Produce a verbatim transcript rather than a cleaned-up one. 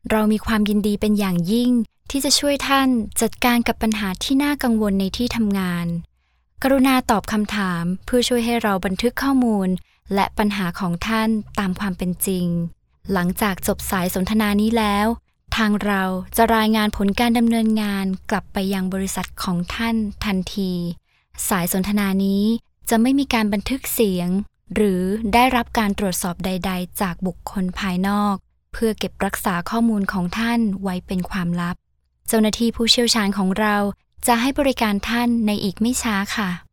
เรามีความยินดีเป็นอย่างยิ่งที่จะช่วยท่านจัดการกับปัญหาที่น่ากังวลในที่ทำงานกรุณาตอบคำถามเพื่อช่วยให้เราบันทึกข้อมูลและปัญหาของท่านตามความเป็นจริงหลังจากจบสายสนทนานี้แล้วทางเราจะรายงานผลการดำเนินงานกลับไปยังบริษัทของท่านทันทีสายสนทนานี้จะไม่มีการบันทึกเสียงหรือได้รับการตรวจสอบใดๆจากบุคคลภายนอกเพื่อเก็บรักษาข้อมูลของท่านไว้เป็นความลับเจ้าหน้าที่ผู้เชี่ยวชาญของเราจะให้บริการท่านในอีกไม่ช้าค่ะ